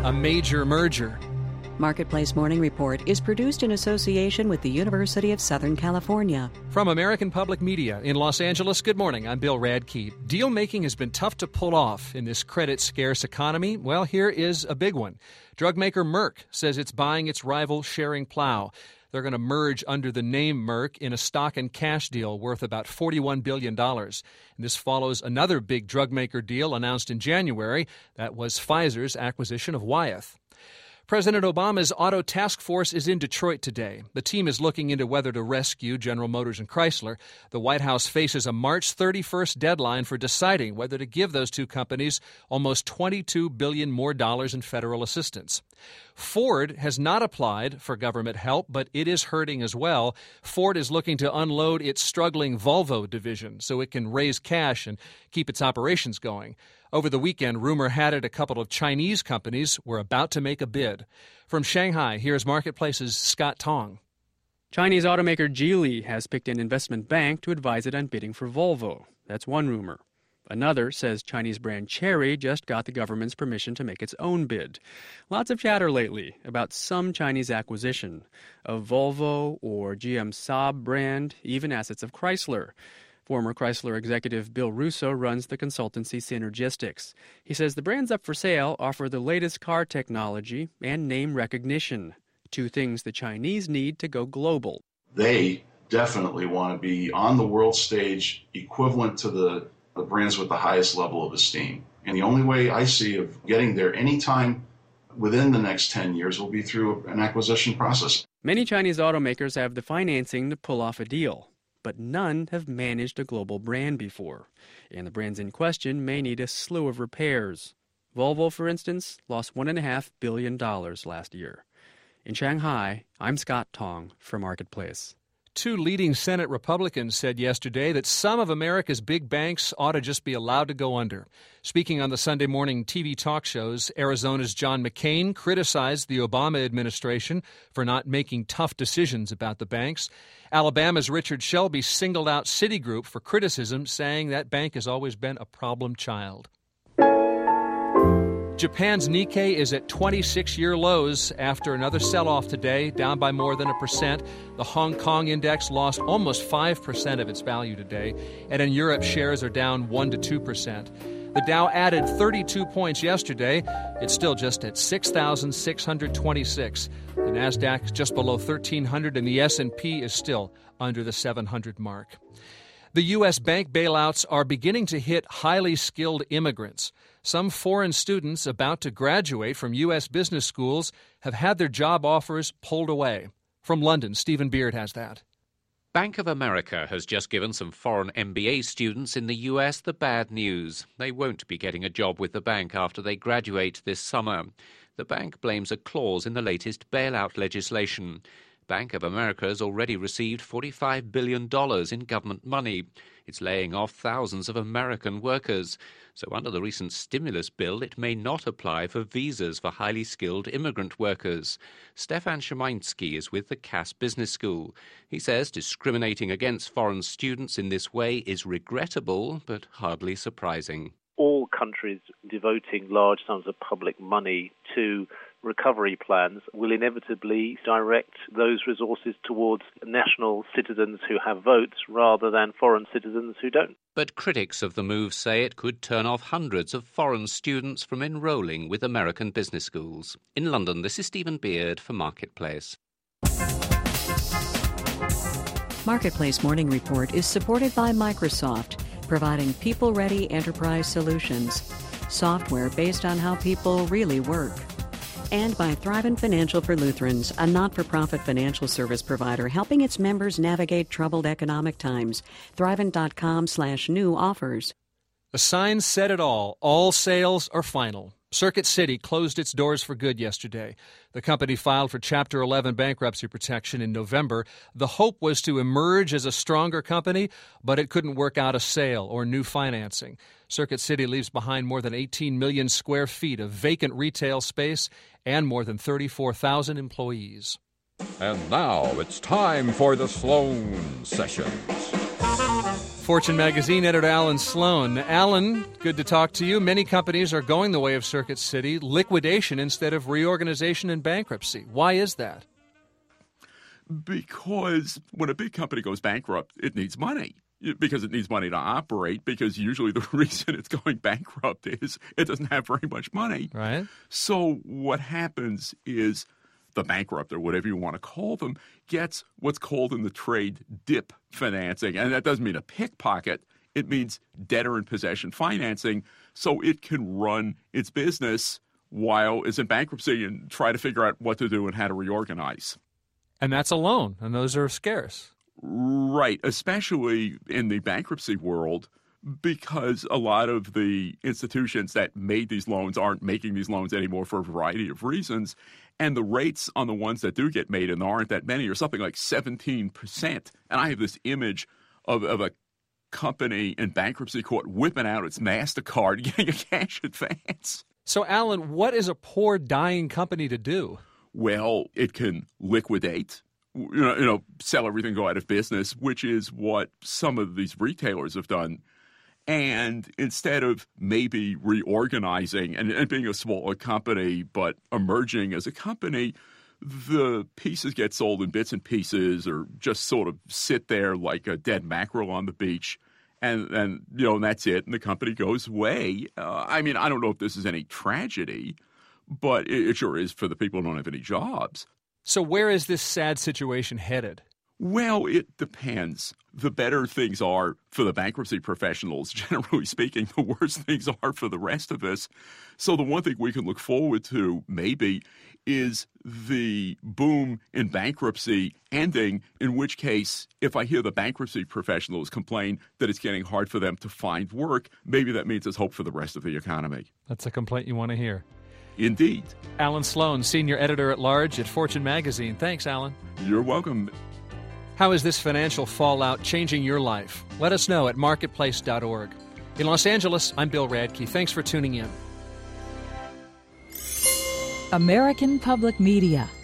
a major merger. Marketplace Morning Report is produced in association with the University of Southern California. From American Public Media in Los Angeles, good morning. I'm Bill Radke. Deal making has been tough to pull off in this credit-scarce economy. Well, here is a big one. Drug maker Merck says it's buying its rival Schering-Plough. They're going to merge under the name Merck in a stock and cash deal worth about $41 billion. And this follows another big drug maker deal announced in January. That was Pfizer's acquisition of Wyeth. President Obama's auto task force is in Detroit today. The team is looking into whether to rescue General Motors and Chrysler. The White House faces a March 31st deadline for deciding whether to give those two companies almost $22 billion more in federal assistance. Ford has not applied for government help, but it is hurting as well. Ford is looking to unload its struggling Volvo division so it can raise cash and keep its operations going. Over the weekend, rumor had it a couple of Chinese companies were about to make a bid. From Shanghai, here's Marketplace's Scott Tong. Chinese automaker Geely has picked an investment bank to advise it on bidding for Volvo. That's one rumor. Another says Chinese brand Chery just got the government's permission to make its own bid. Lots of chatter lately about some Chinese acquisition of Volvo or GM Saab brand, even assets of Chrysler. Former Chrysler executive Bill Russo runs the consultancy Synergistics. He says the brands up for sale offer the latest car technology and name recognition, two things the Chinese need to go global. They definitely want to be on the world stage equivalent to the brands with the highest level of esteem. And the only way I see of getting there anytime within the next 10 years will be through an acquisition process. Many Chinese automakers have the financing to pull off a deal, but none have managed a global brand before. And the brands in question may need a slew of repairs. Volvo, for instance, lost $1.5 billion last year. In Shanghai, I'm Scott Tong for Marketplace. Two leading Senate Republicans said yesterday that some of America's big banks ought to just be allowed to go under. Speaking on the Sunday morning TV talk shows, Arizona's John McCain criticized the Obama administration for not making tough decisions about the banks. Alabama's Richard Shelby singled out Citigroup for criticism, saying that bank has always been a problem child. Japan's Nikkei is at 26-year lows after another sell-off today, down by more than 1%. The Hong Kong index lost almost 5% of its value today, and in Europe, shares are down 1% to 2%. The Dow added 32 points yesterday. It's still just at 6,626. The Nasdaq is just below 1,300, and the S&P is still under the 700 mark. The U.S. bank bailouts are beginning to hit highly skilled immigrants. Some foreign students about to graduate from U.S. business schools have had their job offers pulled away. From London, Stephen Beard has that. Bank of America has just given some foreign MBA students in the U.S. the bad news. They won't be getting a job with the bank after they graduate this summer. The bank blames a clause in the latest bailout legislation. Bank of America has already received $45 billion in government money. It's laying off thousands of American workers. So under the recent stimulus bill, it may not apply for visas for highly skilled immigrant workers. Stefan Szymański is with the Cass Business School. He says discriminating against foreign students in this way is regrettable, but hardly surprising. All countries devoting large sums of public money to recovery plans will inevitably direct those resources towards national citizens who have votes rather than foreign citizens who don't. But critics of the move say it could turn off hundreds of foreign students from enrolling with American business schools. In London, this is Stephen Beard for Marketplace. Marketplace Morning Report is supported by Microsoft, providing people-ready enterprise solutions, software based on how people really work. And by Thrivent Financial for Lutherans, a not-for-profit financial service provider helping its members navigate troubled economic times. Thrivent.com/new offers. The sign said it all. All sales are final. Circuit City closed its doors for good yesterday. The company filed for Chapter 11 bankruptcy protection in November. The hope was to emerge as a stronger company, but it couldn't work out a sale or new financing. Circuit City leaves behind more than 18 million square feet of vacant retail space and more than 34,000 employees. And now it's time for the Sloan Sessions. Fortune magazine editor Alan Sloan. Alan, good to talk to you. Many companies are going the way of Circuit City, liquidation instead of reorganization and bankruptcy. Why is that? Because when a big company goes bankrupt, it needs money. Because it needs money to operate, because usually the reason it's going bankrupt is it doesn't have very much money. Right. So what happens is the bankrupt, or whatever you want to call them, gets what's called in the trade DIP financing. And that doesn't mean a pickpocket. It means debtor-in-possession financing, so it can run its business while it's in bankruptcy and try to figure out what to do and how to reorganize. And that's a loan, and those are scarce. Right, especially in the bankruptcy world, because a lot of the institutions that made these loans aren't making these loans anymore for a variety of reasons. And the rates on the ones that do get made, and there aren't that many, are something like 17%. And I have this image of a company in bankruptcy court whipping out its MasterCard, getting a cash advance. So, Alan, what is a poor, dying company to do? Well, it can liquidate. Sell everything, go out of business, which is what some of these retailers have done. And instead of maybe reorganizing and being a smaller company but emerging as a company, the pieces get sold in bits and pieces or just sort of sit there like a dead mackerel on the beach. And that's it. And the company goes away. I don't know if this is any tragedy, but it sure is for the people who don't have any jobs. So where is this sad situation headed? Well, it depends. The better things are for the bankruptcy professionals, generally speaking, the worse things are for the rest of us. So the one thing we can look forward to, maybe, is the boom in bankruptcy ending, in which case, if I hear the bankruptcy professionals complain that it's getting hard for them to find work, maybe that means there's hope for the rest of the economy. That's a complaint you want to hear. Indeed. Alan Sloan, Senior Editor-at-Large at Fortune Magazine. Thanks, Alan. You're welcome. How is this financial fallout changing your life? Let us know at marketplace.org. In Los Angeles, I'm Bill Radke. Thanks for tuning in. American Public Media